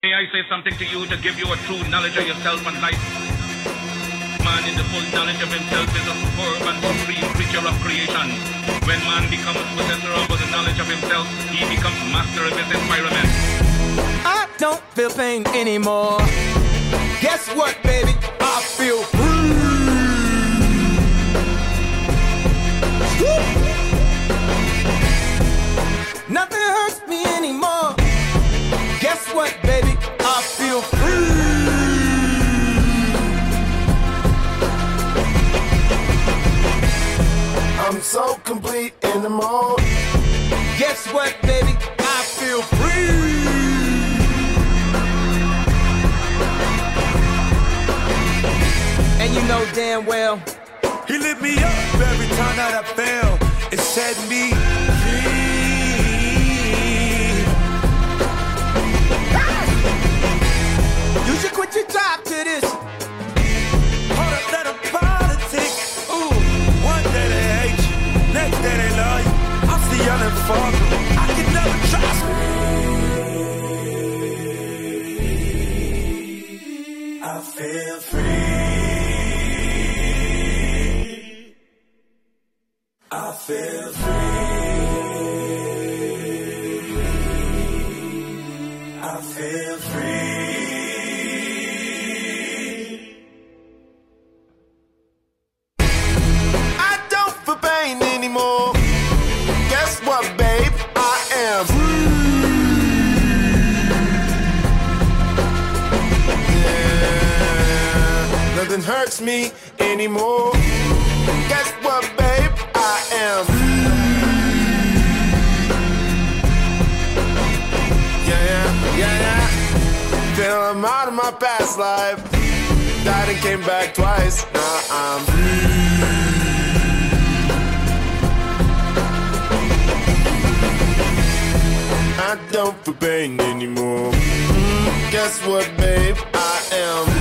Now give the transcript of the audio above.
May I say something to you to give you a true knowledge of yourself and life? Man in the full knowledge of himself is a superb and supreme creature of creation. When man becomes possessor of the knowledge of himself, he becomes master of his environment. I don't feel pain anymore. Guess what, baby? I feel free. Nothing hurts me anymore. Guess what, baby? I feel free. I'm so complete in the mode. Guess what, baby? I feel free. And you know damn well, he lit me up every time that I fell. It set me free. You should quit your job to this. Hold up, let 'em politic. Ooh, one day they hate you, next day they love you. I'm still young and fuck 'em. I can never trust me. I feel free. I feel free. I feel free. I don't feel pain anymore. Guess what, babe? I am free. Yeah, nothing hurts me anymore. Guess what, babe? I am free. Yeah. Feel I'm out of my past life. Died and came back twice. Now I'm free. I don't feel pain anymore. Guess what, babe? I am